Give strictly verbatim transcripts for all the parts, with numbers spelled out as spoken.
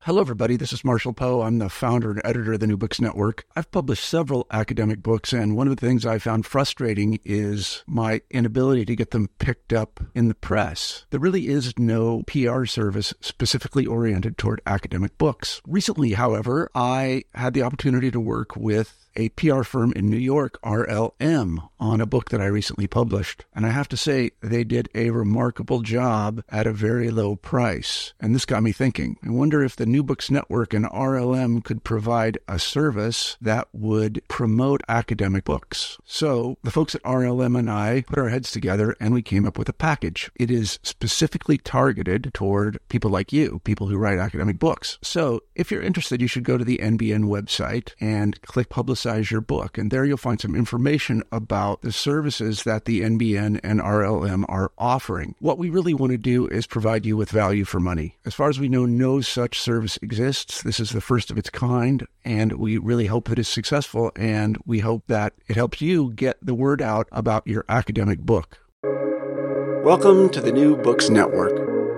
Hello, everybody. This is Marshall Poe. I'm the founder and editor of the New Books Network. I've published several academic books, and one of the things I found frustrating is my inability to get them picked up in the press. There really is no P R service specifically oriented toward academic books. Recently, however, I had the opportunity to work with a P R firm in New York, R L M, on a book that I recently published. And I have to say, they did a remarkable job at a very low price. And this got me thinking. I wonder if the New Books Network and R L M could provide a service that would promote academic books. So the folks at R L M and I put our heads together and we came up with a package. It is specifically targeted toward people like you, people who write academic books. So if you're interested, you should go to the N B N website and click Publicize your book. And there you'll find some information about the services that the N B N and R L M are offering. What we really want to do is provide you with value for money. As far as we know, no such service exists. This is the first of its kind, and we really hope that it's successful, and we hope that it helps you get the word out about your academic book. Welcome to the New Books Network.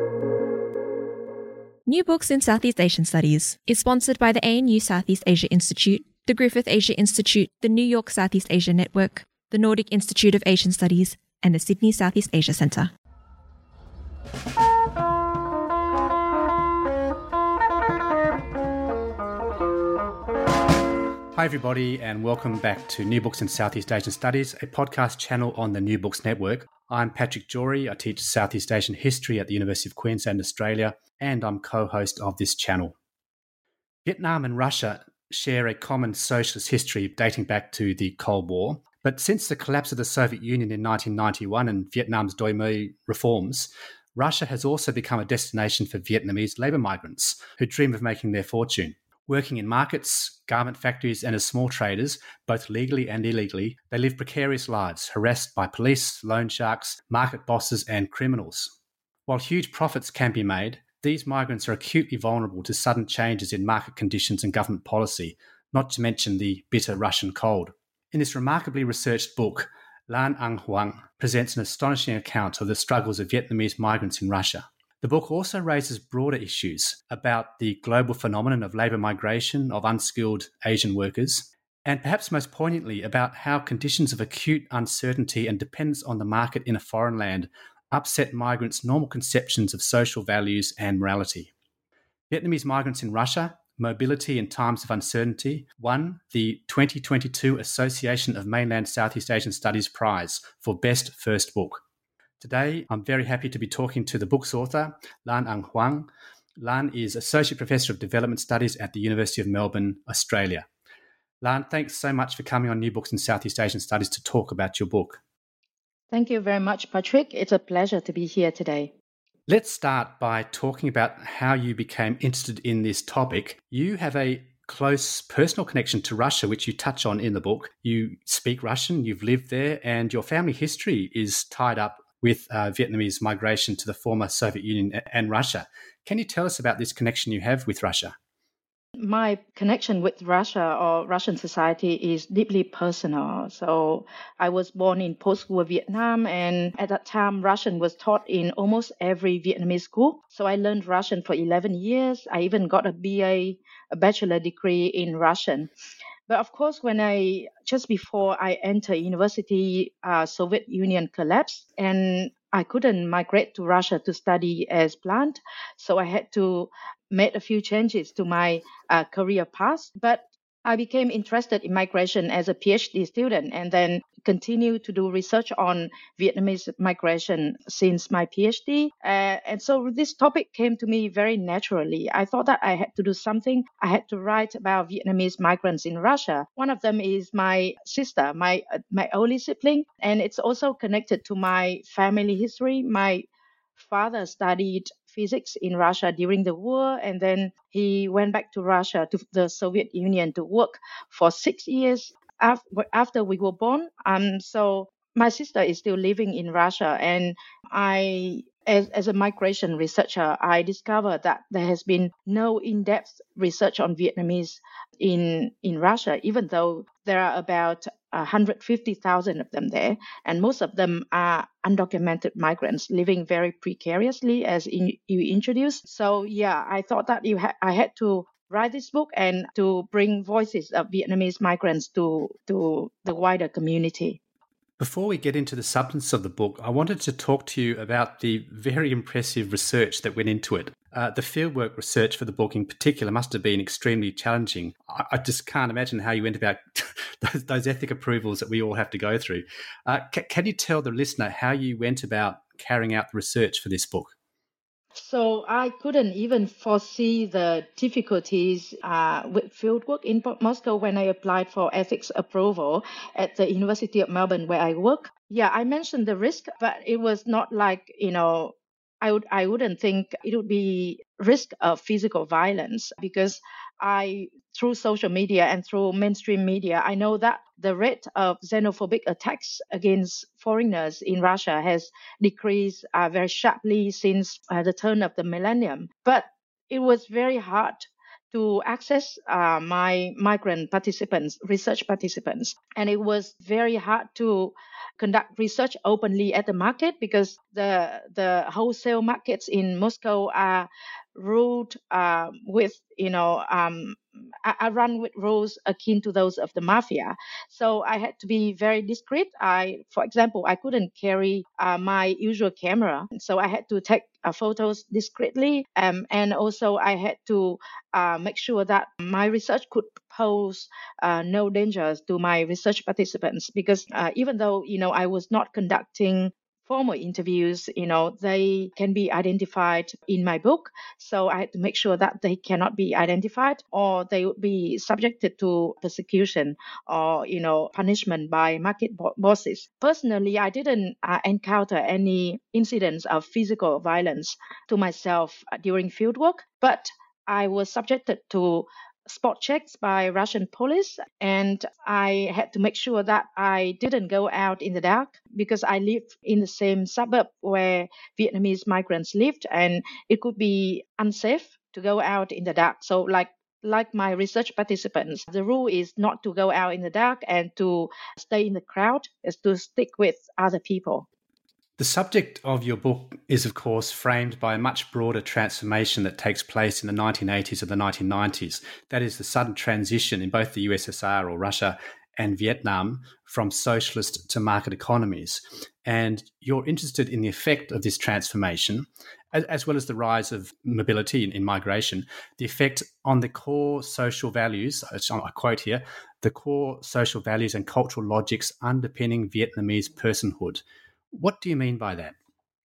New Books in Southeast Asian Studies is sponsored by the A N U Southeast Asia Institute, the Griffith Asia Institute, the New York Southeast Asia Network, the Nordic Institute of Asian Studies, and the Sydney Southeast Asia Centre. Hi everybody, and welcome back to New Books in Southeast Asian Studies, a podcast channel on the New Books Network. I'm Patrick Jory. I teach Southeast Asian history at the University of Queensland, Australia, and I'm co-host of this channel. Vietnam and Russia share a common socialist history dating back to the Cold War. But since the collapse of the Soviet Union in nineteen ninety-one and Vietnam's Doi My reforms, Russia has also become a destination for Vietnamese labour migrants who dream of making their fortune. Working in markets, garment factories and as small traders, both legally and illegally, they live precarious lives, harassed by police, loan sharks, market bosses and criminals. While huge profits can be made, these migrants are acutely vulnerable to sudden changes in market conditions and government policy, not to mention the bitter Russian cold. In this remarkably researched book, Lan Anh Hoang presents an astonishing account of the struggles of Vietnamese migrants in Russia. The book also raises broader issues about the global phenomenon of labour migration of unskilled Asian workers, and perhaps most poignantly about how conditions of acute uncertainty and dependence on the market in a foreign land upset migrants' normal conceptions of social values and morality. Vietnamese migrants in Russia, mobility in times of uncertainty, won the twenty twenty-two Association of Mainland Southeast Asian Studies Prize for Best First Book. Today, I'm very happy to be talking to the book's author, Lan Anh Hoang. Lan is Associate Professor of Development Studies at the University of Melbourne, Australia. Lan, thanks so much for coming on New Books in Southeast Asian Studies to talk about your book. Thank you very much, Patrick. It's a pleasure to be here today. Let's start by talking about how you became interested in this topic. You have a close personal connection to Russia, which you touch on in the book. You speak Russian, you've lived there, and your family history is tied up with uh, Vietnamese migration to the former Soviet Union and Russia. Can you tell us about this connection you have with Russia? My connection with Russia or Russian society is deeply personal. So I was born in post-war Vietnam, and at that time, Russian was taught in almost every Vietnamese school. So I learned Russian for eleven years. I even got a B A, a bachelor degree in Russian. But of course, when I, just before I entered university, uh, Soviet Union collapsed, and I couldn't migrate to Russia to study as planned. So I had to make a few changes to my uh, career path. But I became interested in migration as a PhD student and then continued to do research on Vietnamese migration since my PhD. Uh, and so this topic came to me very naturally. I thought that I had to do something. I had to write about Vietnamese migrants in Russia. One of them is my sister, my uh, my only sibling, and it's also connected to my family history. My father studied physics in Russia during the war, and then he went back to Russia, to the Soviet Union, to work for six years after, after we were born. Um, so my sister is still living in Russia, and I, as, as a migration researcher, I discovered that there has been no in-depth research on Vietnamese in, in Russia, even though there are about one hundred fifty thousand of them there, and most of them are undocumented migrants living very precariously, as in, you introduced. So yeah, I thought that you ha- I had to write this book and to bring voices of Vietnamese migrants to to the wider community. Before we get into the substance of the book, I wanted to talk to you about the very impressive research that went into it. Uh, the fieldwork research for the book in particular must have been extremely challenging. I, I just can't imagine how you went about those, those ethic approvals that we all have to go through. Uh, c- can you tell the listener how you went about carrying out the research for this book? So I couldn't even foresee the difficulties uh, with fieldwork in Moscow when I applied for ethics approval at the University of Melbourne where I work. Yeah, I mentioned the risk, but it was not like, you know, I would I wouldn't think it would be risk of physical violence, because I, through social media and through mainstream media, I know that the rate of xenophobic attacks against foreigners in Russia has decreased uh, very sharply since uh, the turn of the millennium. But it was very hard to access uh, my migrant participants, research participants. And it was very hard to conduct research openly at the market, because the the wholesale markets in Moscow are ruled uh, with, you know, um, I run with rules akin to those of the mafia. So I had to be very discreet. I, for example, I couldn't carry uh, my usual camera. So I had to take uh, photos discreetly. Um, and also I had to uh, make sure that my research could pose uh, no dangers to my research participants, because uh, even though, you know, I was not conducting formal interviews, you know, they can be identified in my book. So I had to make sure that they cannot be identified, or they would be subjected to persecution or, you know, punishment by market bo- bosses. Personally, I didn't uh, encounter any incidents of physical violence to myself uh, during fieldwork, but I was subjected to spot checks by Russian police, and I had to make sure that I didn't go out in the dark, because I live in the same suburb where Vietnamese migrants lived, and it could be unsafe to go out in the dark. So like like my research participants, the rule is not to go out in the dark and to stay in the crowd, is to stick with other people. The subject of your book is, of course, framed by a much broader transformation that takes place in the nineteen eighties and the nineteen nineties. That is the sudden transition in both the U S S R or Russia and Vietnam from socialist to market economies. And you're interested in the effect of this transformation, as, as well as the rise of mobility in, in migration, the effect on the core social values, I quote here, the core social values and cultural logics underpinning Vietnamese personhood. What do you mean by that?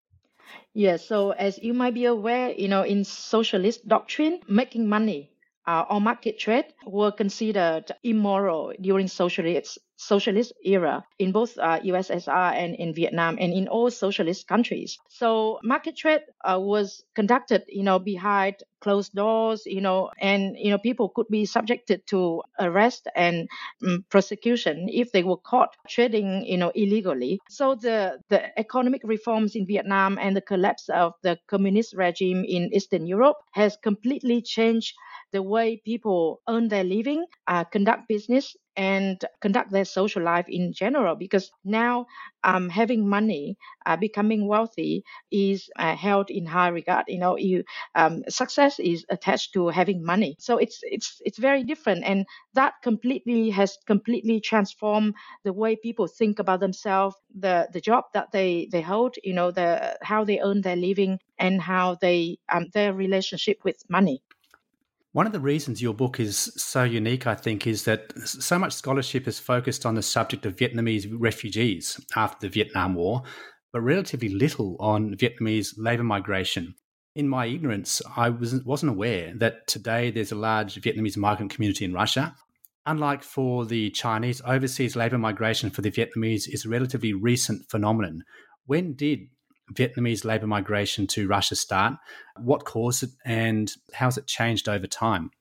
Yeah, so as you might be aware, you know, in socialist doctrine, making money uh, or market trade were considered immoral during socialist socialist era in both uh, U S S R and in Vietnam and in all socialist countries. So market trade uh, was conducted, you know, behind closed doors, you know, and, you know, people could be subjected to arrest and um, prosecution if they were caught trading, you know, illegally. So the, the economic reforms in Vietnam and the collapse of the communist regime in Eastern Europe has completely changed the way people earn their living, uh, conduct business, and conduct their social life in general, because now um, having money, uh, becoming wealthy is uh, held in high regard. You know, you um, success is attached to having money. So it's it's it's very different, and that completely has completely transformed the way people think about themselves, the the job that they they hold, you know, the how they earn their living, and how they um, their relationship with money. One of the reasons your book is so unique, I think, is that so much scholarship is focused on the subject of Vietnamese refugees after the Vietnam War, but relatively little on Vietnamese labour migration. In my ignorance, I wasn't, wasn't aware that today there's a large Vietnamese migrant community in Russia. Unlike for the Chinese, overseas labour migration for the Vietnamese is a relatively recent phenomenon. When did Vietnamese labour migration to Russia start? What caused it, and how has it changed over time?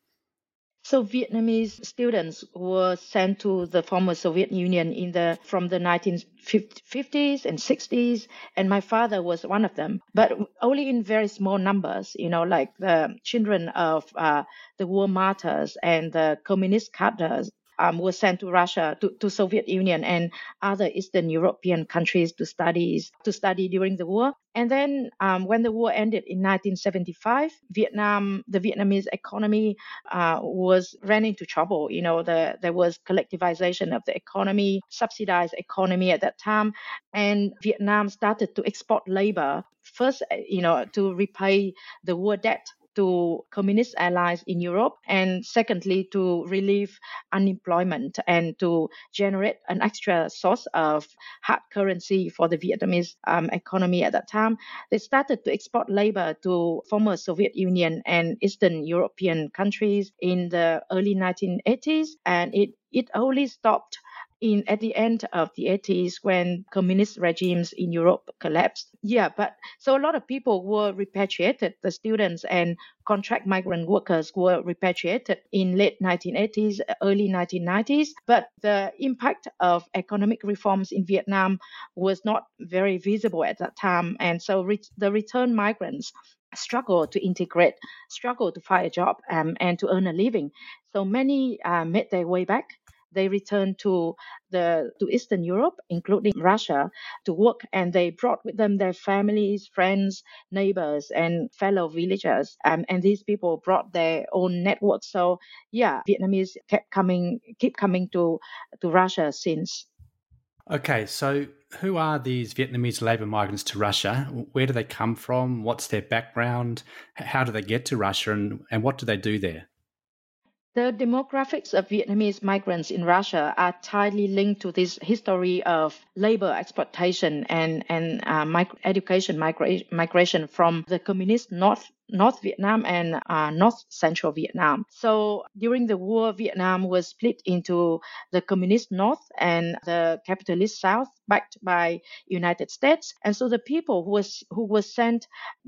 So Vietnamese students were sent to the former Soviet Union in the from the nineteen fifties and sixties, and my father was one of them, but only in very small numbers. You know, like the children of uh, the war martyrs and the communist cadres um, were sent to Russia, to, to Soviet Union and other Eastern European countries to study, to study during the war. And then um, when the war ended in nineteen seventy-five, Vietnam, the Vietnamese economy uh, was ran into trouble. You know, the, there was collectivization of the economy, subsidized economy at that time, and Vietnam started to export labor first, you know, to repay the war debt to communist allies in Europe, and secondly, to relieve unemployment and to generate an extra source of hard currency for the Vietnamese um, economy at that time. They started to export labor to former Soviet Union and Eastern European countries in the early nineteen eighties, and it, it only stopped in at the end of the eighties when communist regimes in Europe collapsed. Yeah, but so a lot of people were repatriated. The students and contract migrant workers were repatriated in late nineteen eighties, early nineteen nineties. But the impact of economic reforms in Vietnam was not very visible at that time. And so re- the returned migrants struggle to integrate, struggle to find a job um, and to earn a living. So many uh, made their way back. They returned to the to Eastern Europe, including Russia, to work, and they brought with them their families, friends, neighbors, and fellow villagers. Um, and these people brought their own networks. So, yeah, Vietnamese kept coming, keep coming to to Russia since. Okay, so who are these Vietnamese labour migrants to Russia? Where do they come from? What's their background? How do they get to Russia, and, and what do they do there? The demographics of Vietnamese migrants in Russia are tightly linked to this history of labor exploitation and, and uh, mig- education migra- migration from the communist North North Vietnam and uh, North Central Vietnam. So during the war, Vietnam was split into the communist North and the capitalist South, backed by United States. And so the people who was who were sent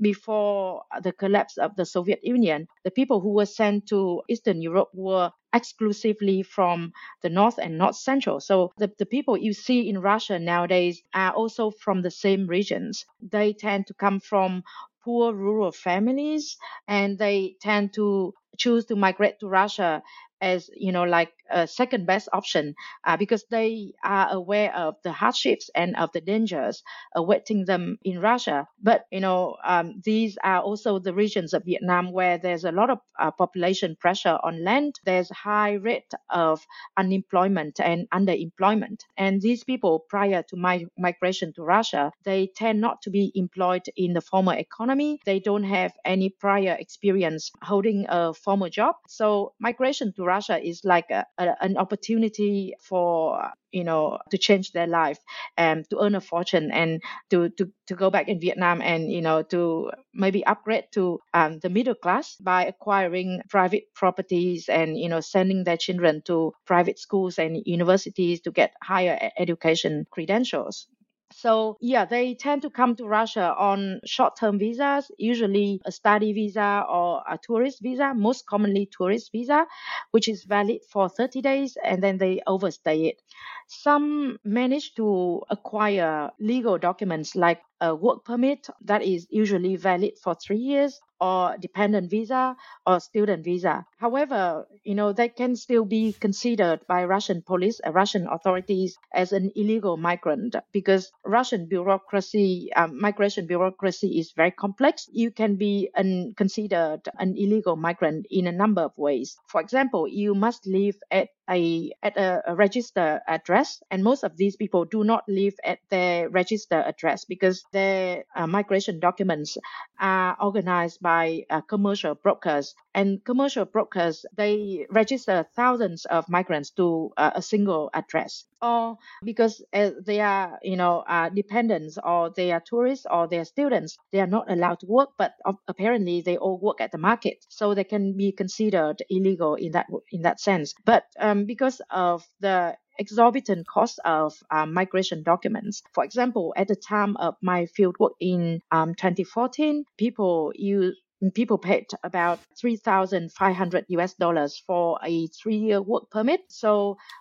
before the collapse of the Soviet Union, the people who were sent to Eastern Europe were exclusively from the North and North Central. So the, the people you see in Russia nowadays are also from the same regions. They tend to come from poor rural families, and they tend to choose to migrate to Russia as, you know, like a second best option uh, because they are aware of the hardships and of the dangers awaiting them in Russia. But, you know, um, these are also the regions of Vietnam where there's a lot of uh, population pressure on land. There's a high rate of unemployment and underemployment. And these people, prior to my migration to Russia, they tend not to be employed in the formal economy. They don't have any prior experience holding a formal job. So migration to Russia is like a, a, an opportunity for, you know, to change their life and to earn a fortune and to, to, to go back in Vietnam and, you know, to maybe upgrade to um, the middle class by acquiring private properties and, you know, sending their children to private schools and universities to get higher education credentials. So, yeah, they tend to come to Russia on short-term visas, usually a study visa or a tourist visa, most commonly tourist visa, which is valid for thirty days, and then they overstay it. Some manage to acquire legal documents like a work permit that is usually valid for three years, or dependent visa or student visa. However, you know, they can still be considered by Russian police, uh, Russian authorities as an illegal migrant because Russian bureaucracy, um, migration bureaucracy is very complex. You can be an, considered an illegal migrant in a number of ways. For example, you must live at a at a, a registered address, and most of these people do not live at their registered address because their uh, migration documents are organized by uh, commercial brokers, and commercial brokers, they register thousands of migrants to uh, a single address, or because uh, they are, you know, uh, dependents, or they are tourists, or they are students, they are not allowed to work, but uh, apparently they all work at the market, so they can be considered illegal in that in that sense. But um, because of the exorbitant cost of um, migration documents. For example, at the time of my fieldwork in um, twenty fourteen, people use people paid about three thousand five hundred U S dollars for a three-year work permit. So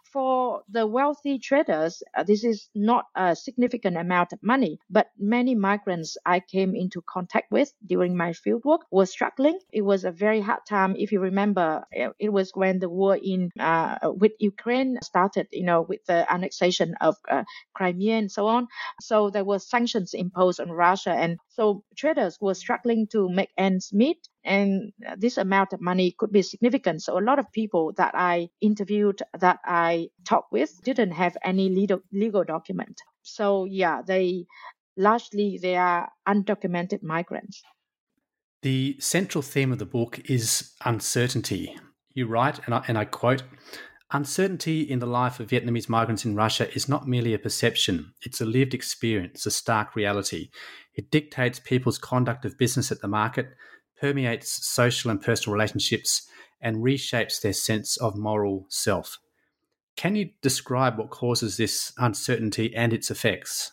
for the wealthy traders, uh, this is not a significant amount of money, but many migrants I came into contact with during my fieldwork were struggling. It was a very hard time. If you remember, it was when the war in uh, with Ukraine started, you know, with the annexation of uh, Crimea and so on. So there were sanctions imposed on Russia, and so traders were struggling to make ends meet. And this amount of money could be significant. So a lot of people that I interviewed, that I talked with, didn't have any legal, legal document. So yeah, they largely they are undocumented migrants. The central theme of the book is uncertainty. You write, and I, and I quote, "Uncertainty in the life of Vietnamese migrants in Russia is not merely a perception. It's a lived experience, a stark reality. It dictates people's conduct of business at the market, permeates social and personal relationships, and reshapes their sense of moral self." Can you describe what causes this uncertainty and its effects?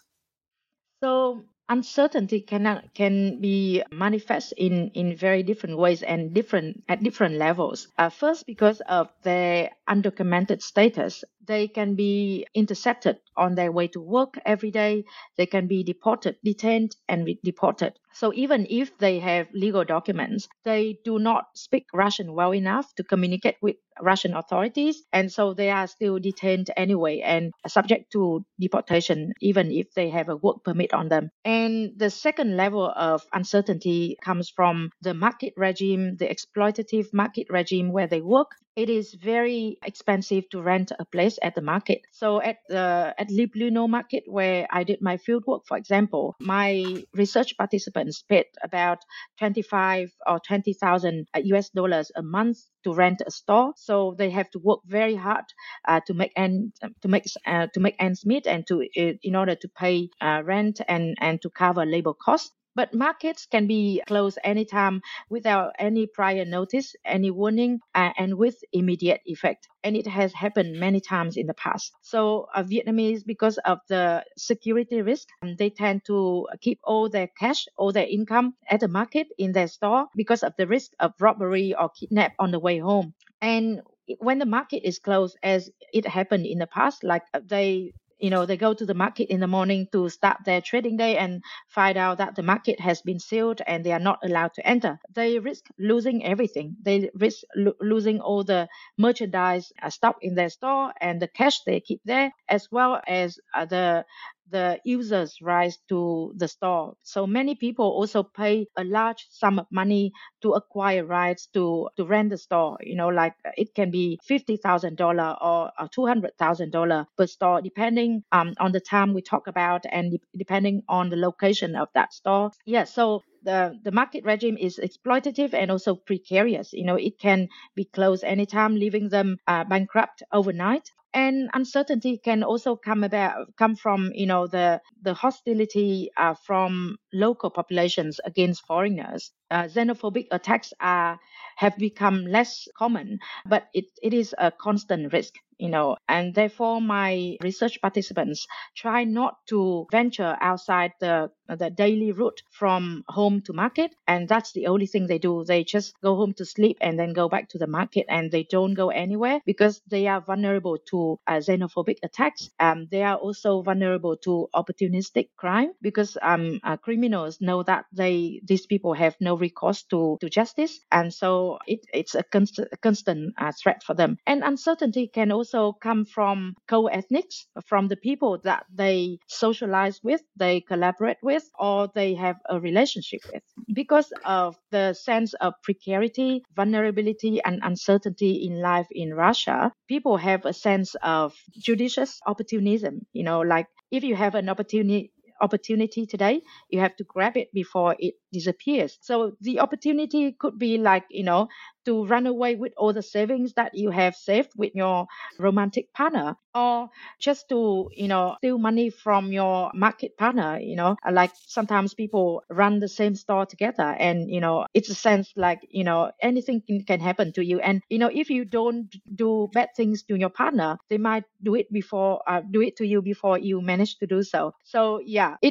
So uncertainty can can be manifest in, in very different ways and different at different levels. Uh, first, because of their undocumented status, they can be intercepted on their way to work every day. They can be deported, detained, and re- deported. So even if they have legal documents, they do not speak Russian well enough to communicate with Russian authorities. And so they are still detained anyway and subject to deportation, even if they have a work permit on them. And the second level of uncertainty comes from the market regime, the exploitative market regime where they work. It is very expensive to rent a place at the market. So at the at Le Bleuneau market where I did my fieldwork, for example, my research participants paid about twenty-five or twenty thousand U S dollars a month to rent a store. So they have to work very hard uh, to make end to make uh, to make ends meet and to uh, in order to pay uh, rent and and to cover labor costs. But markets can be closed anytime without any prior notice, any warning, uh, and with immediate effect. And it has happened many times in the past. So uh, Vietnamese, because of the security risk, um, they tend to keep all their cash, all their income at the market in their store because of the risk of robbery or kidnap on the way home. And when the market is closed, as it happened in the past, like they you know, they go to the market in the morning to start their trading day and find out that the market has been sealed and they are not allowed to enter. They risk losing everything. They risk lo- losing all the merchandise uh, stock in their store and the cash they keep there, as well as uh, the the users' rights to the store. So many people also pay a large sum of money to acquire rights to, to rent the store. You know, like it can be fifty thousand dollars or, or two hundred thousand dollars per store, depending um, on the time we talk about and de- depending on the location of that store. Yeah, so the, the market regime is exploitative and also precarious. You know, it can be closed anytime, leaving them uh, bankrupt overnight. And uncertainty can also come about come from you know the the hostility uh, from local populations against foreigners. Uh, xenophobic attacks are have become less common, but it, it is a constant risk. You know, and therefore my research participants try not to venture outside the the daily route from home to market, and that's the only thing they do. They just go home to sleep and then go back to the market, and they don't go anywhere because they are vulnerable to uh, xenophobic attacks. Um, they are also vulnerable to opportunistic crime because um, uh, criminals know that they these people have no recourse to, to justice, and so it, it's a constant, a constant uh, threat for them. And uncertainty can also also come from co-ethnics, from the people that they socialize with, they collaborate with, or they have a relationship with. Because of the sense of precarity, vulnerability, and uncertainty in life in Russia, people have a sense of judicious opportunism. You know, like if you have an opportunity opportunity today, you have to grab it before it disappears. So the opportunity could be like, you know, to run away with all the savings that you have saved with your romantic partner, or just to, you know, steal money from your market partner. You know, like sometimes people run the same store together, and, you know, it's a sense like, you know, anything can, can happen to you. And, you know, if you don't do bad things to your partner, they might do it before, uh, do it to you before you manage to do so. So yeah, it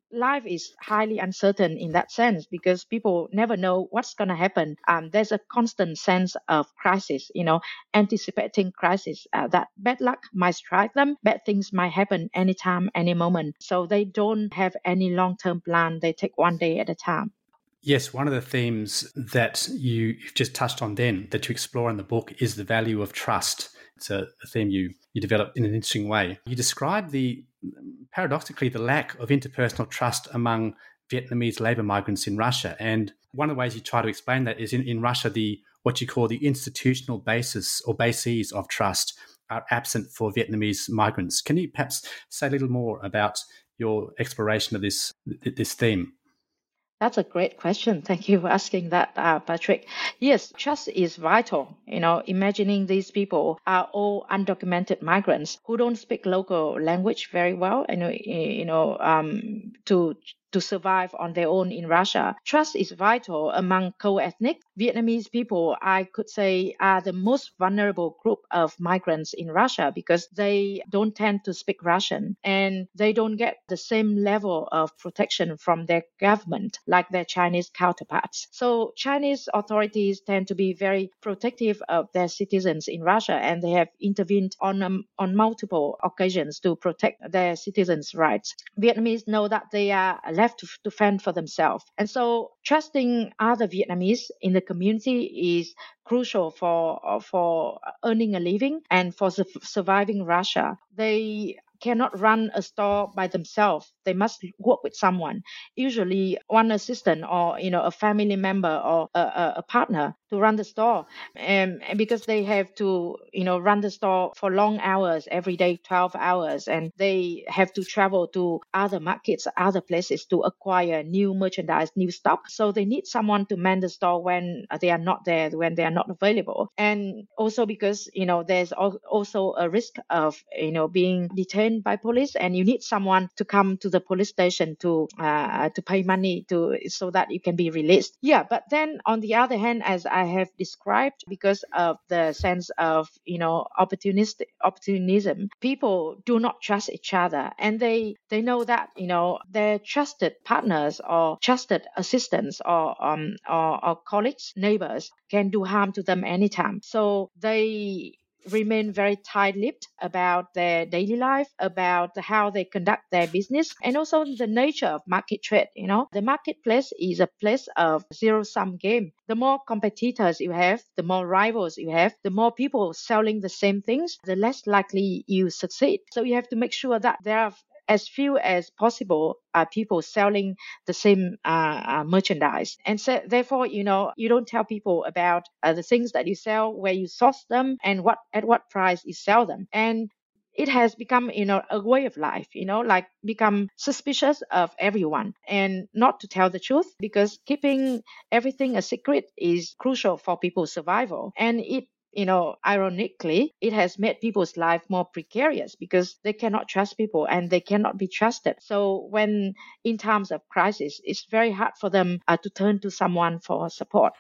life is highly uncertain in that sense because people never know what's going to happen. Um, there's a constant sense of crisis, you know, anticipating crisis, uh, that bad luck might strike them, bad things might happen anytime, any moment. So they don't have any long-term plan. They take one day at a time. Yes, one of the themes that you, you've just touched on then that you explore in the book is the value of trust. It's a, a theme you, you develop in an interesting way. You describe the, paradoxically, the lack of interpersonal trust among Vietnamese labour migrants in Russia. And one of the ways you try to explain that is in, in Russia, the what you call the institutional basis or bases of trust are absent for Vietnamese migrants. Can you perhaps say a little more about your exploration of this this theme? That's a great question. Thank you for asking that, uh, Patrick. Yes, trust is vital. You know, imagining these people are all undocumented migrants who don't speak local language very well, you know, you know, um, to to survive on their own in Russia. Trust is vital among co-ethnic Vietnamese people. I could say are the most vulnerable group of migrants in Russia because they don't tend to speak Russian and they don't get the same level of protection from their government like their Chinese counterparts. So Chinese authorities tend to be very protective of their citizens in Russia, and they have intervened on um, on multiple occasions to protect their citizens' rights. Vietnamese know that they are left to, to fend for themselves. And so trusting other Vietnamese in the community is crucial for for earning a living and for su- surviving Russia. They cannot run a store by themselves. They must work with someone, usually one assistant or you know a family member or a, a, a partner to run the store. And, and because they have to you know run the store for long hours every day, twelve hours, and they have to travel to other markets, other places to acquire new merchandise, new stock. So they need someone to man the store when they are not there, when they are not available. And also because you know there's also a risk of you know being detained by police, and you need someone to come to the police station to uh, to pay money to so that you can be released. Yeah, but then on the other hand, as I have described, because of the sense of you know opportunistic opportunism, people do not trust each other, and they they know that you know their trusted partners or trusted assistants or um or, or colleagues, neighbors can do harm to them anytime. So they remain very tight-lipped about their daily life, about how they conduct their business, and also the nature of market trade. You know, the marketplace is a place of zero-sum game. The more competitors you have, the more rivals you have, the more people selling the same things, the less likely you succeed. So you have to make sure that there are as few as possible uh, people selling the same uh, uh, merchandise. And so therefore, you know, you don't tell people about uh, the things that you sell, where you source them, and what at what price you sell them. And it has become, you know, a way of life, you know, like become suspicious of everyone and not to tell the truth, because keeping everything a secret is crucial for people's survival. And it you know, ironically, it has made people's life more precarious because they cannot trust people and they cannot be trusted. So when in times of crisis, it's very hard for them uh, to turn to someone for support.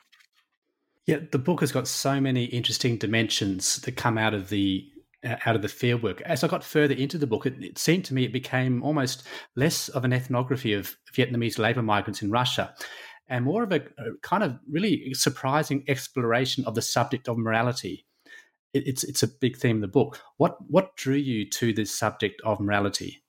Yeah, the book has got so many interesting dimensions that come out of the uh, out of the fieldwork. As I got further into the book, it, it seemed to me it became almost less of an ethnography of Vietnamese labour migrants in Russia, and more of a, a kind of really surprising exploration of the subject of morality. It, it's it's a big theme of the book. What what drew you to this subject of morality?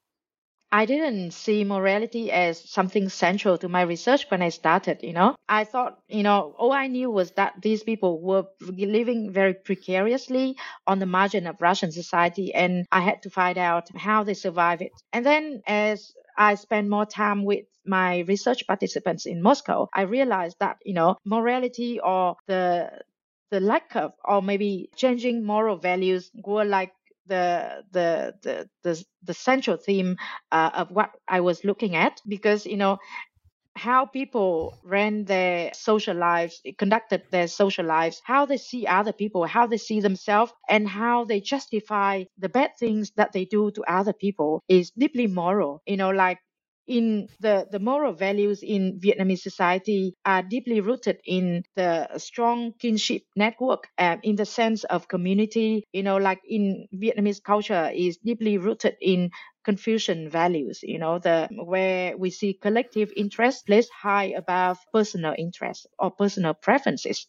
I didn't see morality as something central to my research when I started, you know. I thought, you know, all I knew was that these people were living very precariously on the margin of Russian society, and I had to find out how they survive it. And then as I spent more time with my research participants in Moscow, I realized that, you know, morality or the the lack of, or maybe changing moral values were like the the the the, the central theme uh, of what I was looking at, because you know how people ran their social lives, conducted their social lives, how they see other people, how they see themselves, and how they justify the bad things that they do to other people is deeply moral. You know, like in the, the moral values in Vietnamese society are deeply rooted in the strong kinship network, uh, in the sense of community. You know, like in Vietnamese culture is deeply rooted in Confucian values, you know, the where we see collective interest placed high above personal interest or personal preferences.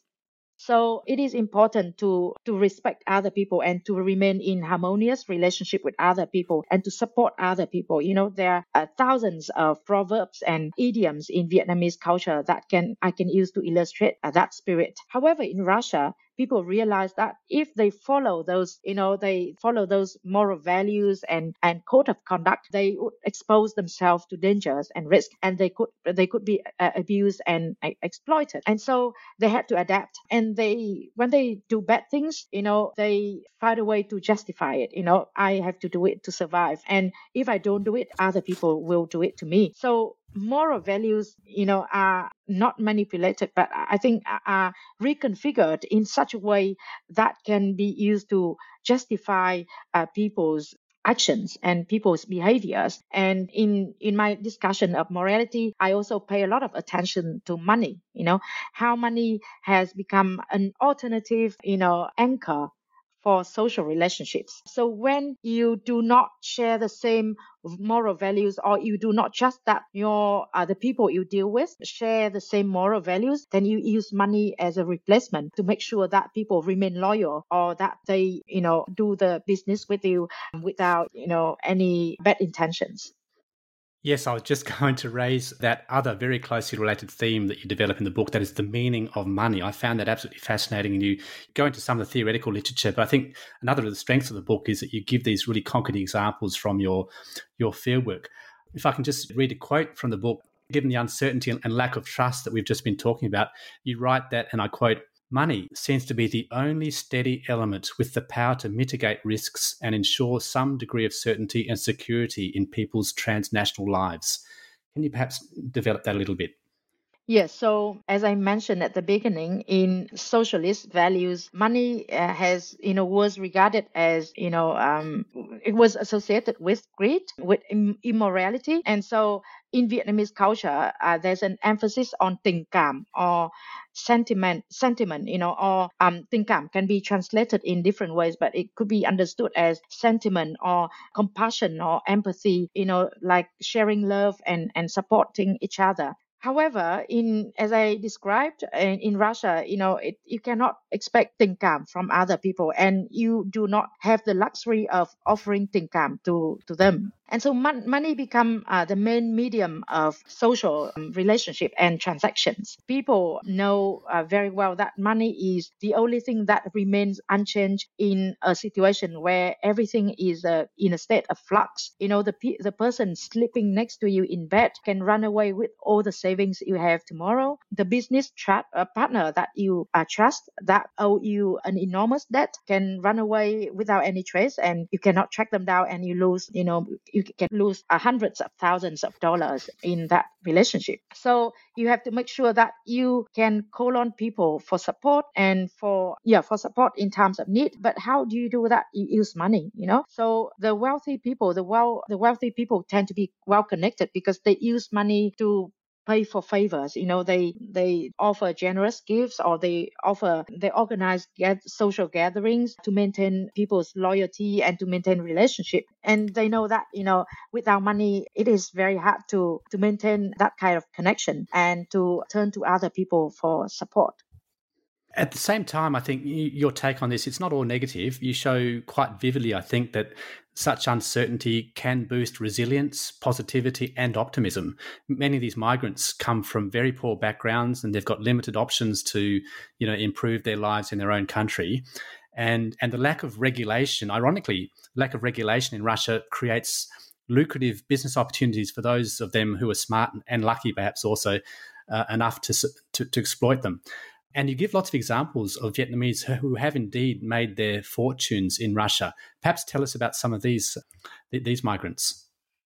So it is important to, to respect other people and to remain in harmonious relationship with other people and to support other people. You know, there are thousands of proverbs and idioms in Vietnamese culture that can I can use to illustrate uh, that spirit. However, in Russia, people realize that if they follow those, you know, they follow those moral values and, and code of conduct, they would expose themselves to dangers and risk, and they could they could be uh, abused and uh, exploited. And so they had to adapt. And they, when they do bad things, you know, they find a way to justify it. You know, I have to do it to survive, and if I don't do it, other people will do it to me. So moral values, you know, are not manipulated, but I think are reconfigured in such a way that can be used to justify uh, people's actions and people's behaviors. And in in my discussion of morality, I also pay a lot of attention to money, you know, how money has become an alternative, you know, anchor for social relationships. So when you do not share the same moral values, or you do not trust that your uh, the people you deal with share the same moral values, then you use money as a replacement to make sure that people remain loyal, or that they, you know, do the business with you without, you know, any bad intentions. Yes, I was just going to raise that other very closely related theme that you develop in the book, that is the meaning of money. I found that absolutely fascinating, and you go into some of the theoretical literature, but I think another of the strengths of the book is that you give these really concrete examples from your, your fieldwork. If I can just read a quote from the book, given the uncertainty and lack of trust that we've just been talking about, you write that, and I quote, "Money seems to be the only steady element with the power to mitigate risks and ensure some degree of certainty and security in people's transnational lives." Can you perhaps develop that a little bit? Yes, so as I mentioned at the beginning, in socialist values, money uh, has, you know, was regarded as, you know, um, it was associated with greed, with Im- immorality. And so in Vietnamese culture, uh, there's an emphasis on tình cảm, or sentiment, sentiment, you know, or um, tình cảm can be translated in different ways, but it could be understood as sentiment or compassion or empathy, you know, like sharing love and, and supporting each other. However, in as I described in, in Russia, you know, it, you cannot expect tình cảm from other people, and you do not have the luxury of offering tình cảm to, to them. And so mon- money become uh, the main medium of social um, relationship and transactions. People know uh, very well that money is the only thing that remains unchanged in a situation where everything is uh, in a state of flux. You know, the pe- the person sleeping next to you in bed can run away with all the savings you have tomorrow. The business tra- uh, partner that you uh, trust, that owe you an enormous debt, can run away without any trace, and you cannot track them down, and you lose, you know, you can lose uh, hundreds of thousands of dollars in that relationship. So you have to make sure that you can call on people for support and for yeah for support in times of need. But how do you do that? You use money, you know. So the wealthy people, the well the wealthy people tend to be well connected because they use money to pay for favors. You know, they they offer generous gifts, or they offer they organize get social gatherings to maintain people's loyalty and to maintain relationship. And they know that, you know, without money it is very hard to to maintain that kind of connection and to turn to other people for support. At the same time, I think your take on this, it's not all negative. You show quite vividly, I think, that such uncertainty can boost resilience, positivity, and optimism. Many of these migrants come from very poor backgrounds, and they've got limited options to, you know, improve their lives in their own country. And, and the lack of regulation, ironically, lack of regulation in Russia creates lucrative business opportunities for those of them who are smart and lucky, perhaps also uh, enough to, to to exploit them. And you give lots of examples of Vietnamese who have indeed made their fortunes in Russia. Perhaps tell us about some of these these migrants.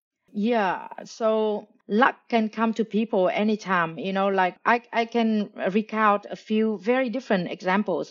Yeah, so luck can come to people anytime, you know, like I, I can recount a few very different examples. Like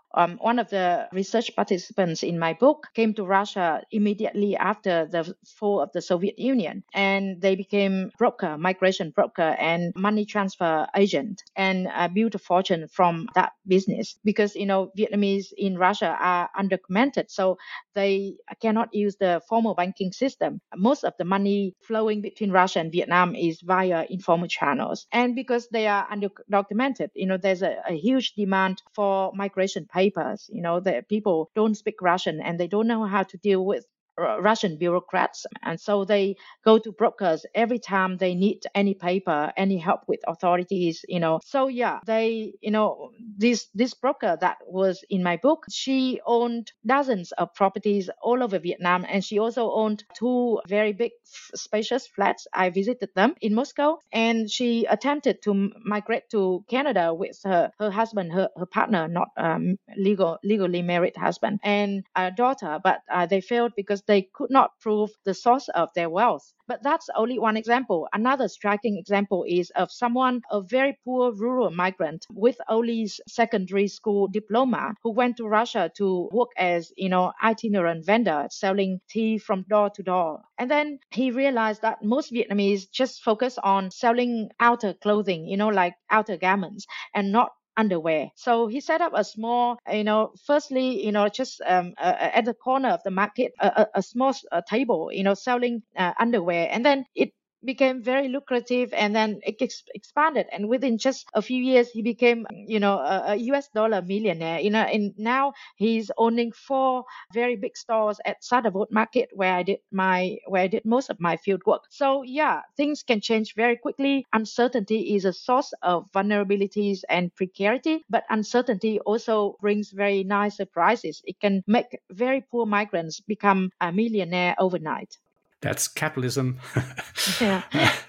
Um, one of the research participants in my book came to Russia immediately after the fall of the Soviet Union, and they became broker, migration broker, and money transfer agent, and uh, built a fortune from that business. Because you know Vietnamese in Russia are undocumented, so they cannot use the formal banking system. Most of the money flowing between Russia and Vietnam is via informal channels, and because they are undocumented, you know, there's a, a huge demand for migration papers. You know, the people don't speak Russian and they don't know how to deal with Russian bureaucrats, and so they go to brokers every time they need any paper, any help with authorities, you know. So yeah, they, you know, this this broker that was in my book, she owned dozens of properties all over Vietnam, and she also owned two very big, spacious flats. I visited them in Moscow, and she attempted to migrate to Canada with her her husband, her, her partner, not um, legal legally married husband, and a daughter, but uh, they failed because they could not prove the source of their wealth. But that's only one example. Another striking example is of someone, a very poor rural migrant with only secondary school diploma, who went to Russia to work as, you know, itinerant vendor selling tea from door to door. And then he realized that most Vietnamese just focus on selling outer clothing, you know, like outer garments, and not underwear. So he set up a small, you know, firstly, you know, just um, uh, at the corner of the market, a, a, a small uh, table, you know, selling uh, underwear. And then it became very lucrative, and then it ex- expanded, and within just a few years he became, you know, a, a U S dollar millionaire, you know. And now he's owning four very big stores at Sadavod Market, where I did my where I did most of my field work. So yeah, things can change very quickly. Uncertainty is a source of vulnerabilities and precarity, but uncertainty also brings very nice surprises. It can make very poor migrants become a millionaire overnight. That's capitalism. Yeah.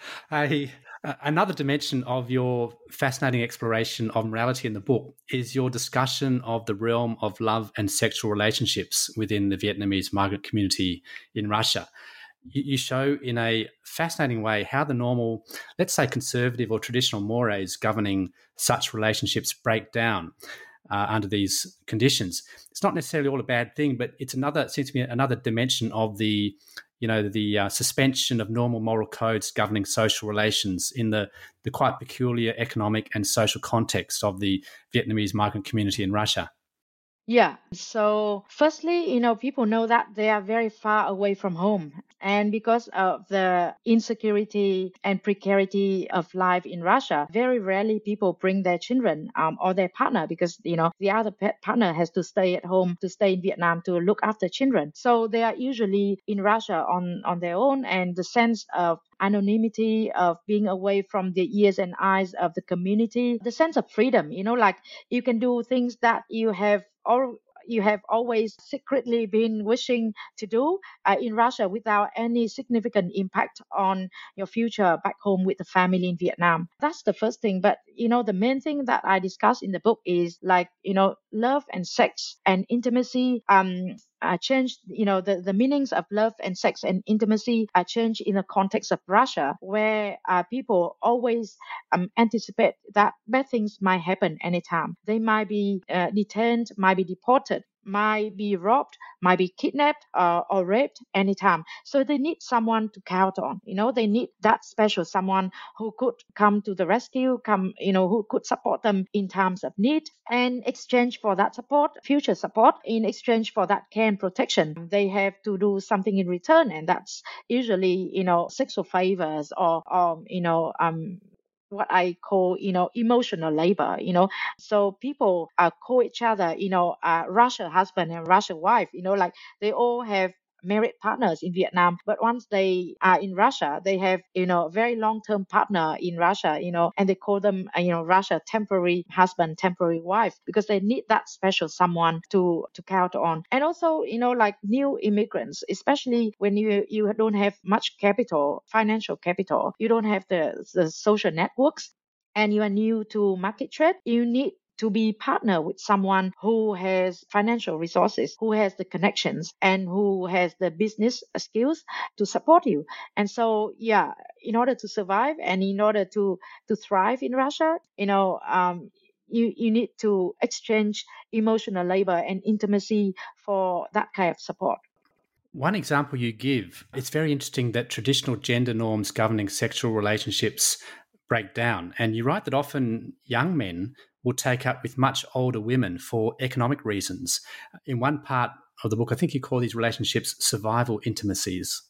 a, another dimension of your fascinating exploration of morality in the book is your discussion of the realm of love and sexual relationships within the Vietnamese migrant community in Russia. You, you show in a fascinating way how the normal, let's say conservative or traditional mores governing such relationships break down Uh, under these conditions. It's not necessarily all a bad thing, but it's another, it seems to me, another dimension of the, you know, the uh, suspension of normal moral codes governing social relations in the, the quite peculiar economic and social context of the Vietnamese migrant community in Russia. Yeah. So firstly, you know, people know that they are very far away from home. And because of the insecurity and precarity of life in Russia, very rarely people bring their children um, or their partner, because, you know, the other pet partner has to stay at home, to stay in Vietnam to look after children. So they are usually in Russia on, on their own, and the sense of anonymity, of being away from the ears and eyes of the community, the sense of freedom, you know, like you can do things that you have all you have always secretly been wishing to do uh, in Russia without any significant impact on your future back home with the family in Vietnam. That's the first thing. But, you know, the main thing that I discuss in the book is like, you know, love and sex and intimacy um, uh, changed, you know, the, the meanings of love and sex and intimacy are changed in the context of Russia, where uh, people always um, anticipate that bad things might happen anytime. They might be uh, detained, might be deported, might be robbed, might be kidnapped uh, or raped anytime. So they need someone to count on. You know, they need that special someone who could come to the rescue, come, you know, who could support them in times of need. And exchange for that support, future support, in exchange for that care and protection, they have to do something in return, and that's usually, you know, sexual favors or, or you know, um. what I call, you know, emotional labor, you know. So people uh, call each other, you know, uh, Russia husband and Russia wife, you know, like they all have married partners in Vietnam, but once they are in Russia, they have, you know, a very long-term partner in Russia, you know, and they call them, uh, you know, Russia temporary husband, temporary wife, because they need that special someone to to count on. And also, you know, like new immigrants, especially when you you don't have much capital, financial capital, you don't have the the social networks, and you are new to market trade, you need to be partner with someone who has financial resources, who has the connections, and who has the business skills to support you. And so, yeah, in order to survive and in order to to thrive in Russia, you know, um, you, you need to exchange emotional labor and intimacy for that kind of support. One example you give, it's very interesting that traditional gender norms governing sexual relationships break down. And you write that often young men will take up with much older women for economic reasons. In one part of the book, I think you call these relationships survival intimacies.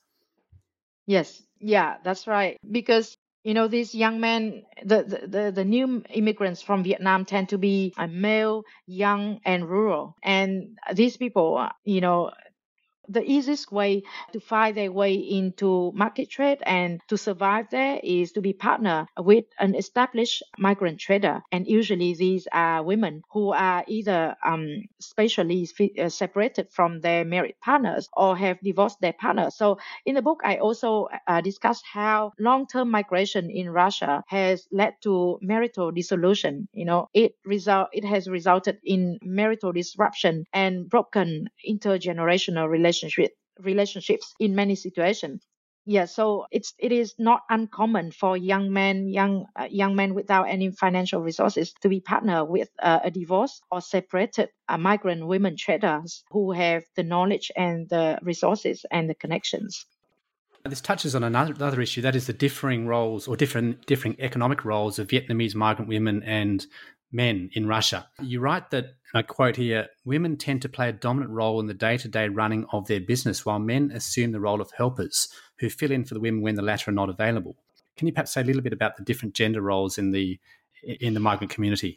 Yes, yeah, that's right. Because you know, these young men, the, the, the, the new immigrants from Vietnam tend to be uh, male, young, and rural. And these people, you know, the easiest way to find their way into market trade and to survive there is to be partner with an established migrant trader. And usually these are women who are either um, spatially uh, separated from their married partners or have divorced their partners. So in the book, I also uh, discuss how long-term migration in Russia has led to marital dissolution. You know, it result it has resulted in marital disruption and broken intergenerational relationships. relationships in many situations. Yeah, so it's it is not uncommon for young men, young uh, young men without any financial resources to be partnered with uh, a divorced or separated uh, migrant women traders who have the knowledge and the resources and the connections. This touches on another, another issue, that is the differing roles or different differing economic roles of Vietnamese migrant women and men in Russia. You write that, and I quote here, women tend to play a dominant role in the day-to-day running of their business, while men assume the role of helpers who fill in for the women when the latter are not available. Can you perhaps say a little bit about the different gender roles in the in the migrant community?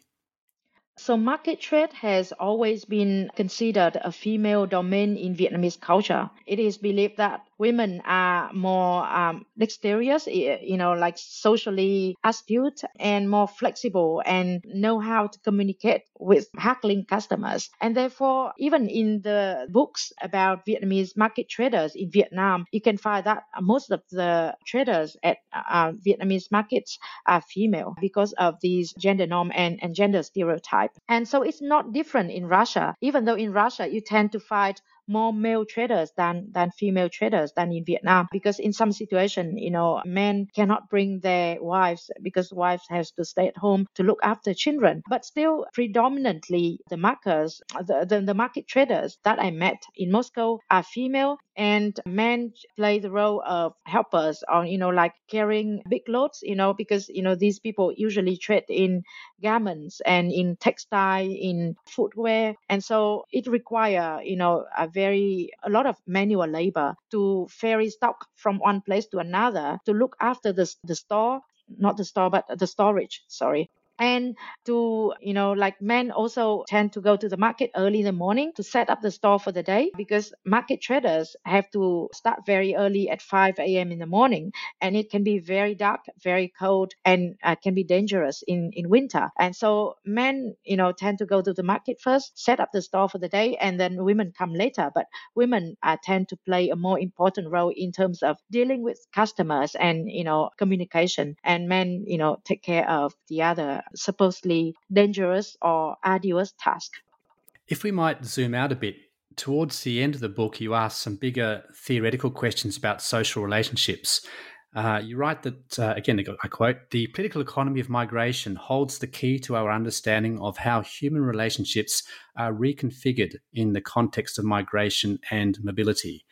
So market trade has always been considered a female domain in Vietnamese culture. It is believed that women are more um, dexterous, you know, like socially astute and more flexible and know how to communicate with haggling customers. And therefore, even in the books about Vietnamese market traders in Vietnam, you can find that most of the traders at uh, Vietnamese markets are female because of these gender norm and, and gender stereotype. And so it's not different in Russia, even though in Russia you tend to find more male traders than, than female traders than in Vietnam, because in some situations, you know, men cannot bring their wives because wives has to stay at home to look after children. But still, predominantly the markers, the, the, the market traders that I met in Moscow are female, and men play the role of helpers or, you know, like carrying big loads, you know, because, you know, these people usually trade in garments and in textile, in footwear. And so it requires, you know, a very, a lot of manual labor to ferry stock from one place to another, to look after the, the store, not the store, but the storage, sorry. And to, you know, like men also tend to go to the market early in the morning to set up the store for the day, because market traders have to start very early at five a.m. in the morning, and it can be very dark, very cold, and uh, can be dangerous in, in winter. And so men, you know, tend to go to the market first, set up the store for the day, and then women come later. But women uh, tend to play a more important role in terms of dealing with customers and, you know, communication, and men, you know, take care of the other supposedly dangerous or arduous task. If we might zoom out a bit, towards the end of the book, you ask some bigger theoretical questions about social relationships. Uh, you write that, uh, again, I quote, "The political economy of migration holds the key to our understanding of how human relationships are reconfigured in the context of migration and mobility."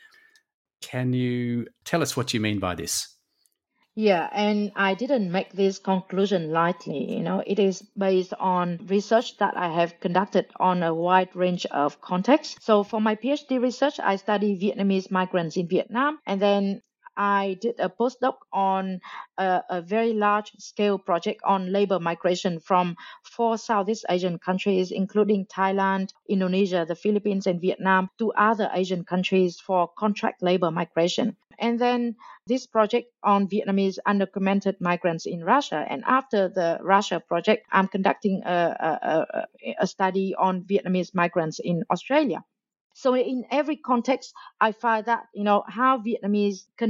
Can you tell us what you mean by this? Yeah, and I didn't make this conclusion lightly. You know, it is based on research that I have conducted on a wide range of contexts. So for my PhD research, I studied Vietnamese migrants in Vietnam, and then I did a postdoc on a, a very large-scale project on labor migration from four Southeast Asian countries, including Thailand, Indonesia, the Philippines, and Vietnam, to other Asian countries for contract labor migration. And then this project on Vietnamese undocumented migrants in Russia. And after the Russia project, I'm conducting a, a, a study on Vietnamese migrants in Australia. So in every context, I find that, you know, how Vietnamese conduct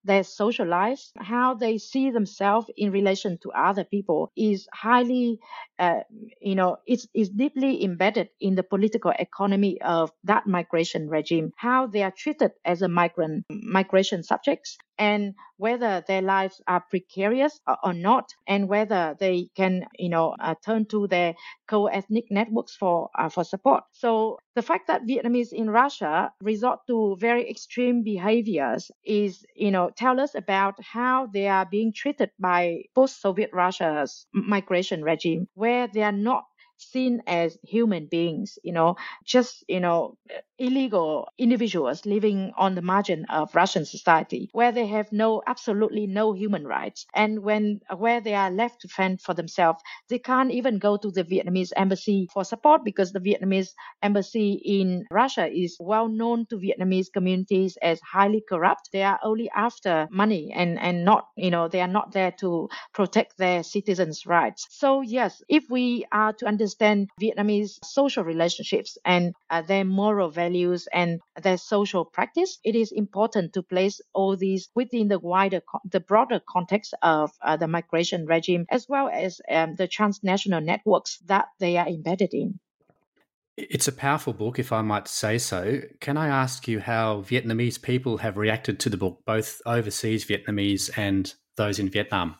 their social lives, how they see themselves in relation to other people is highly, uh, you know, it's, it's deeply embedded in the political economy of that migration regime, how they are treated as a migrant, migration subjects, and whether their lives are precarious or, or not, and whether they can, you know, uh, turn to their co-ethnic networks for uh, for support. So the fact that Vietnamese in Russia resort to very extreme behaviors is, you know, tell us about how they are being treated by post-Soviet Russia's migration regime, where they are not seen as human beings, you know, just, you know, illegal individuals living on the margin of Russian society, where they have no, absolutely no human rights. And when, where they are left to fend for themselves, they can't even go to the Vietnamese embassy for support, because the Vietnamese embassy in Russia is well known to Vietnamese communities as highly corrupt. They are only after money and, and not, you know, they are not there to protect their citizens' rights. So yes, if we are to understand Vietnamese social relationships and uh, their moral values and their social practice, it is important to place all these within the wider, the broader context of uh, the migration regime, as well as um, the transnational networks that they are embedded in. It's a powerful book, if I might say so. Can I ask you how Vietnamese people have reacted to the book, both overseas Vietnamese and those in Vietnam?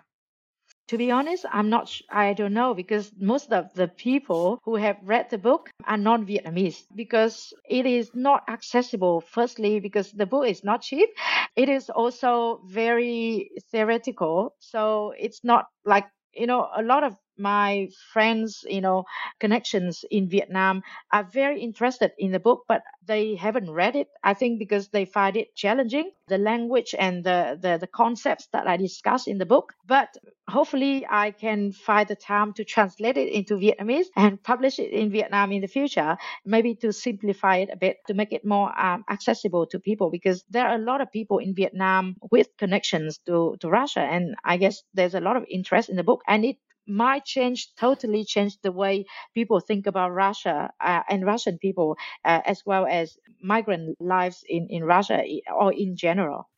To be honest, I'm not, I don't know, because most of the people who have read the book are non-Vietnamese, because it is not accessible. Firstly, because the book is not cheap. It is also very theoretical. So it's not like, you know, a lot of my friends, you know, connections in Vietnam are very interested in the book, but they haven't read it. I think because they find it challenging, the language and the, the, the concepts that I discuss in the book. But hopefully I can find the time to translate it into Vietnamese and publish it in Vietnam in the future, maybe to simplify it a bit, to make it more um, accessible to people, because there are a lot of people in Vietnam with connections to, to Russia. And I guess there's a lot of interest in the book, and it might change, totally change the way people think about Russia uh, and Russian people, uh, as well as migrant lives in, in Russia or in general.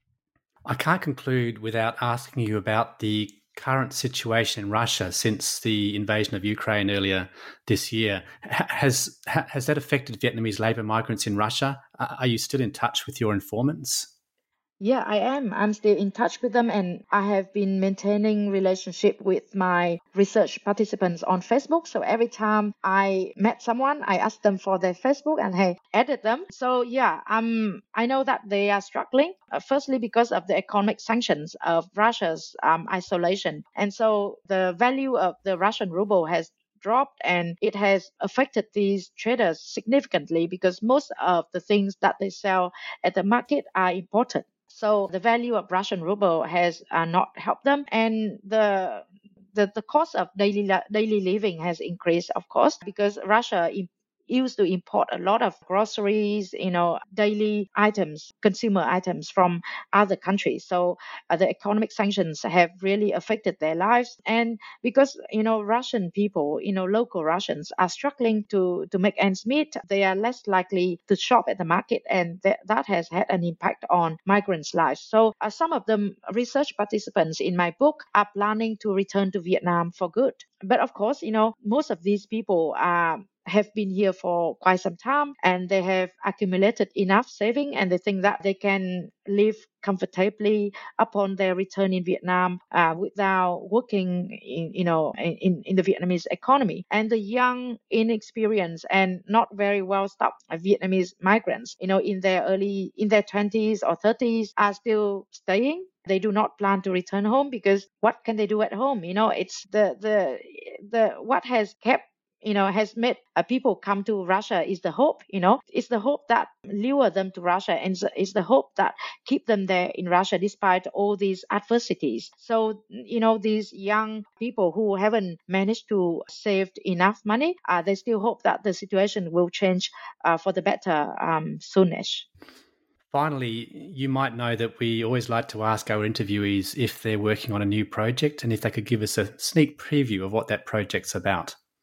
I can't conclude without asking you about the current situation in Russia since the invasion of Ukraine earlier this year. Has has that affected Vietnamese labour migrants in Russia? Are you still in touch with your informants? Yeah, I am. I'm still in touch with them, and I have been maintaining relationship with my research participants on Facebook. So every time I met someone, I asked them for their Facebook and hey, added them. So yeah, um, I know that they are struggling. Uh, firstly, because of the economic sanctions of Russia's um, isolation, and so the value of the Russian ruble has dropped, and it has affected these traders significantly because most of the things that they sell at the market are imported. So the value of Russian ruble has uh, not helped them, and the the, the cost of daily daily living has increased, of course, because Russia im- used to import a lot of groceries, you know, daily items, consumer items from other countries. So uh, the economic sanctions have really affected their lives. And because, you know, Russian people, you know, local Russians are struggling to, to make ends meet, they are less likely to shop at the market. And th- that has had an impact on migrants' lives. So uh, some of them research participants in my book are planning to return to Vietnam for good. But of course, you know, most of these people are have been here for quite some time, and they have accumulated enough saving, and they think that they can live comfortably upon their return in Vietnam uh, without working in, you know, in, in the Vietnamese economy. And the young, inexperienced, and not very well stocked Vietnamese migrants, you know, in their early, in their twenties or thirties are still staying. They do not plan to return home because what can they do at home? You know, it's the, the, the, what has kept you know, has made uh, people come to Russia is the hope, you know, it's the hope that lure them to Russia, and it's the hope that keep them there in Russia despite all these adversities. So, you know, these young people who haven't managed to save enough money, uh, they still hope that the situation will change uh, for the better um, soonish. Finally, you might know that we always like to ask our interviewees if they're working on a new project and if they could give us a sneak preview of what that project's about.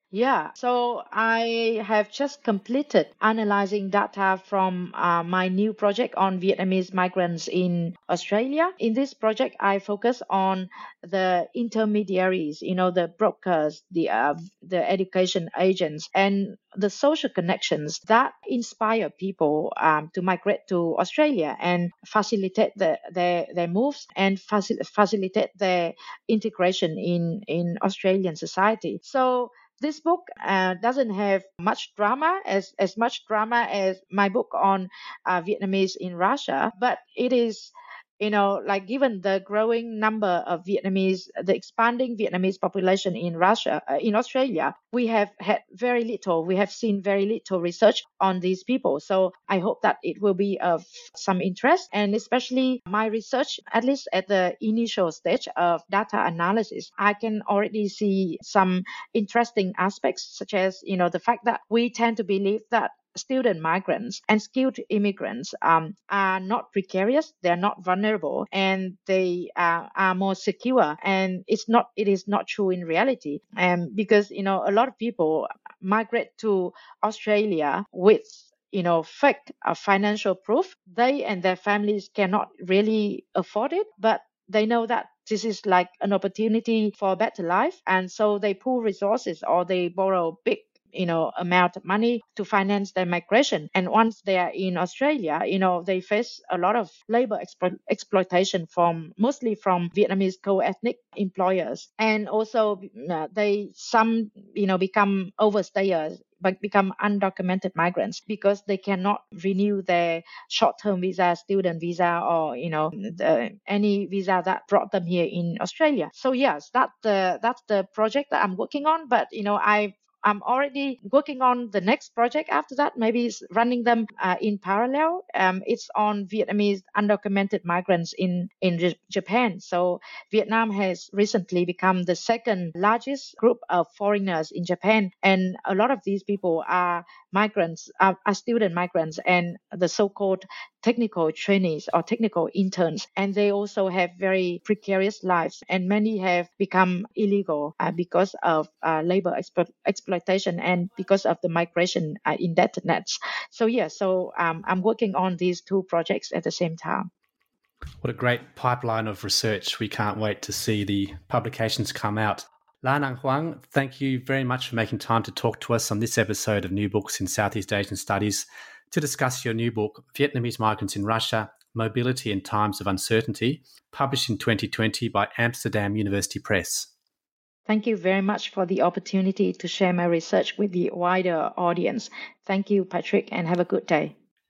Yeah, so I have just completed analyzing data from uh, my new project on Vietnamese migrants in Australia. In this project, I focus on the intermediaries, you know, the brokers, the uh, the education agents, and the social connections that inspire people um, to migrate to Australia and facilitate the, their their moves and faci- facilitate their integration in in Australian society. So this book uh, doesn't have much drama, as, as much drama as my book on uh, Vietnamese in Russia, but it is, you know, like given the growing number of Vietnamese, the expanding Vietnamese population in Russia, uh, in Australia, we have had very little, we have seen very little research on these people. So I hope that it will be of some interest, and especially my research, at least at the initial stage of data analysis, I can already see some interesting aspects, such as, you know, the fact that we tend to believe that student migrants and skilled immigrants um, are not precarious, they're not vulnerable, and they uh, are more secure. And it's not, it is not true in reality. Um, because, you know, a lot of people migrate to Australia with, you know, fake uh, financial proof. They and their families cannot really afford it, but they know that this is like an opportunity for a better life. And so they pool resources or they borrow big you know amount of money to finance their migration. And once they are in Australia, you know they face a lot of labor explo- exploitation from mostly from Vietnamese co-ethnic employers. And also uh, they some you know become overstayers, but become undocumented migrants because they cannot renew their short-term visa, student visa, or you know the, any visa that brought them here in Australia. So yes, that the that's the project that I'm working on. But you know I I'm already working on the next project after that, maybe it's running them uh, in parallel. Um, it's on Vietnamese undocumented migrants in, in J- Japan. So Vietnam has recently become the second largest group of foreigners in Japan. And a lot of these people are migrants, are, are student migrants and the so-called technical trainees or technical interns. And they also have very precarious lives. And many have become illegal uh, because of uh, labor explo- exploitation and because of the migration uh, indebtedness. So, yeah, so um, I'm working on these two projects at the same time. What a great pipeline of research. We can't wait to see the publications come out. La Nang Huang, thank you very much for making time to talk to us on this episode of New Books in Southeast Asian Studies to discuss your new book, Vietnamese Migrants in Russia, Mobility in Times of Uncertainty, published in twenty twenty by Amsterdam University Press. Thank you very much for the opportunity to share my research with the wider audience. Thank you, Patrick, and have a good day.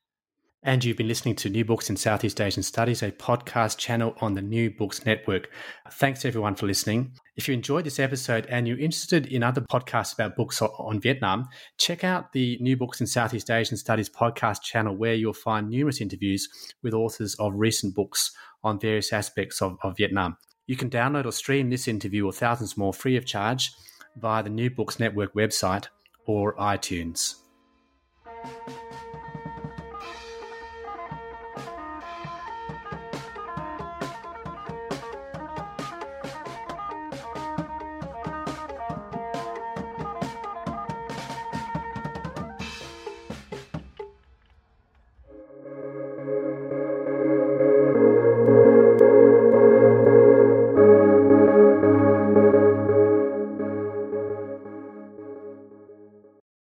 And you've been listening to New Books in Southeast Asian Studies, a podcast channel on the New Books Network. Thanks everyone for listening. If you enjoyed this episode and you're interested in other podcasts about books on Vietnam, check out the New Books in Southeast Asian Studies podcast channel, where you'll find numerous interviews with authors of recent books on various aspects of, of Vietnam. You can download or stream this interview or thousands more free of charge via the New Books Network website or iTunes.